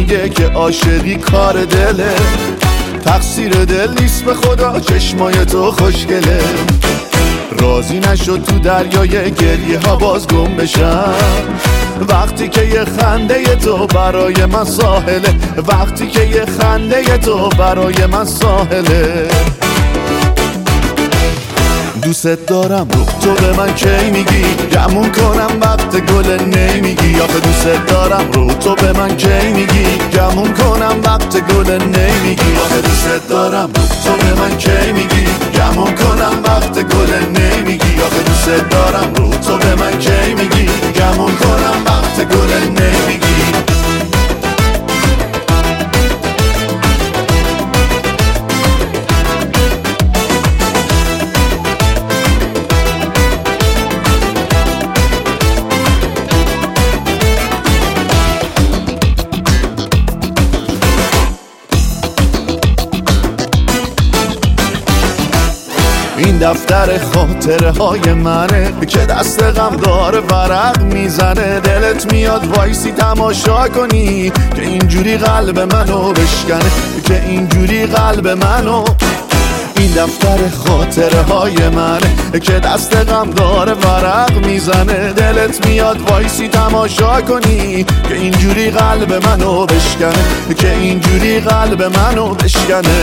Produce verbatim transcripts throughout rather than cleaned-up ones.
میگه که عاشقی کار دله، تقصیر دل نیست به خدا، چشمای تو خوشگله. راضی نشد تو دریای گریه ها باز گم بشم، وقتی که یه خنده تو برای من ساحله، وقتی که یه خنده تو برای من ساحله. دوست دارم رو تو به من کی میگی، گمون کنم وقت گل نمیگی. آخه دوست دارم رو تو به من کی میگی، گمون کنم وقت گل نمیگی. آخه دوست دارم رو تو به من کی میگی، گمون کنم وقت گل نمیگی. آخه دوست دارم رو تو به من کی میگی، گمون کنم وقت گل نمیگی. این دفتر خاطره های منه که دست غم داره ورق میزنه. دلت میاد وایسی تماشا کنی که اینجوری قلب منو بشکنه، که اینجوری قلب منو. این دفتر خاطره های منه که دست غم داره ورق میزنه. دلت میاد وایسی تماشا کنی که اینجوری قلب منو بشکنه، که اینجوری قلب منو بشکنه.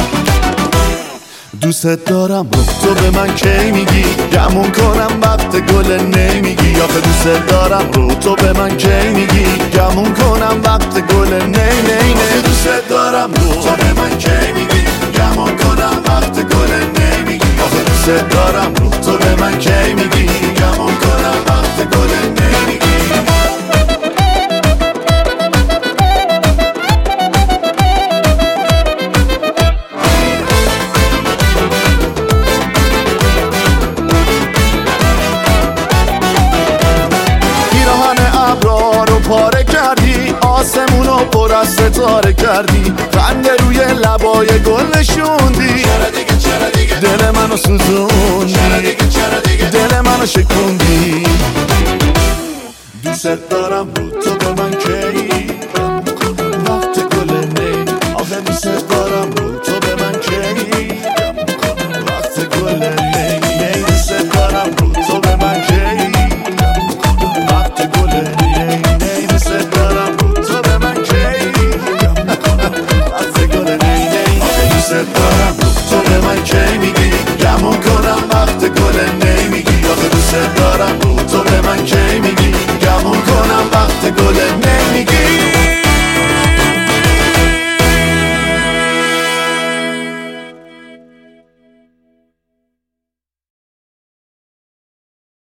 دوست دارم رو تو به من کی میگی، گمون کنم وقت گل نمیگی. آخه دوست دارم رو تو به من کی میگی، گمون کنم وقت گل نی نی نی. دوست دارم رو تو به من کی میگی، گمون کنم وقت گل نمیگی. آخه دوست دارم رو تو به من کی میگی، گمون کنم وقت گل نمیگی. پاره کردی آسمونو پر از ستاره کردی، خنده روی لبای گل نشوندی. دل منو سوزوندی، دل منو شکوندی. دوست دارم